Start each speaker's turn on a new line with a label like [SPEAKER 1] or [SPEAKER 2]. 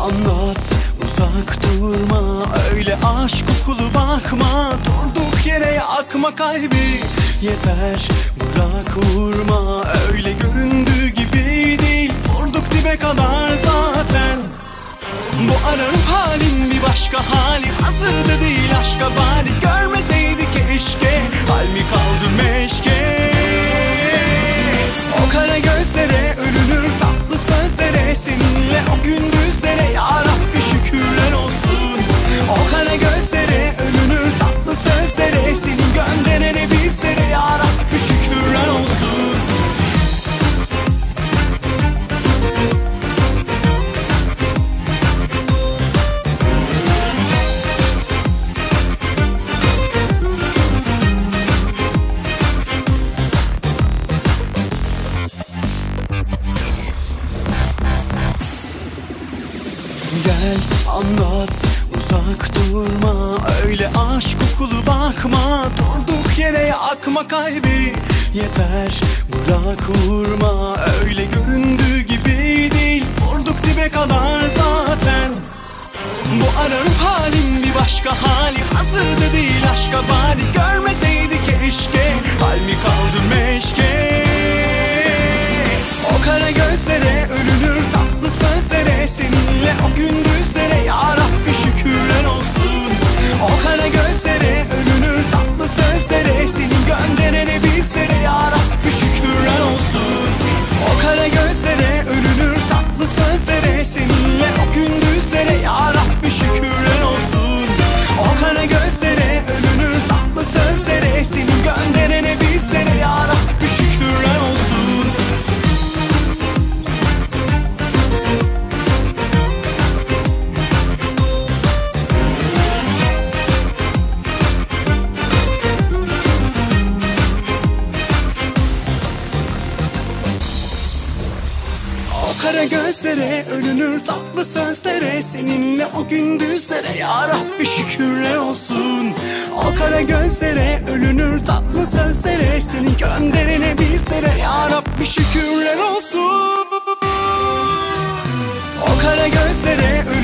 [SPEAKER 1] anlat, uzak durma, öyle aşk kokulu bakma, durduk yere yakma kalbi. Yeter bırak vurma, öyle göründüğü gibi değil, vurduk dibe kadar zaten. Bu ararım halin bir başka hali, hazır da değil aşka bari, görmeseydi keşke, hal mi kaldı meşke. O kara gözlere ölünür tatlı sözlere, seninle o gündüzlere ya Rabbi şükürler olsun. O kara gözlere ölünür tatlı sözlere, seni gönderene bizlere ya Rabbi şükürler olsun. Gel anlat, uzak durma, öyle aşk kokulu bakma, durduk yere yakma kalbi. Yeter bırak vurma, öyle göründüğü gibi değil, vurduk dibe kadar zaten. Bu ararım halin bir başka hali, hazır da değil aşka bari, görmeseydi keşke, hal mi kaldı meşke. O kara gözlere ölünür tatlı sözlere, seninle o gündüzlere ya Rabbi şükürler olsun. O kara gözlere ölünür tatlı sözlere, seni gönderene bizlere ya Rabbi şükürler olsun. O kara gözlere ölünür tatlı sözlere, seninle o gündüzlere ya Rabbi şükürler olsun. O kara gözlere ölünür tatlı sözlere, seni gönderene bizlere ya Rabbi şükürler olsun. Kara gözlere ölünür tatlı sözlere, seninle o gündüzlere ya Rabbi şükürler olsun. O kara gözlere ölünür tatlı sözlere, seni gönderene bizlere ya Rabbi şükürler olsun. O kara gözlere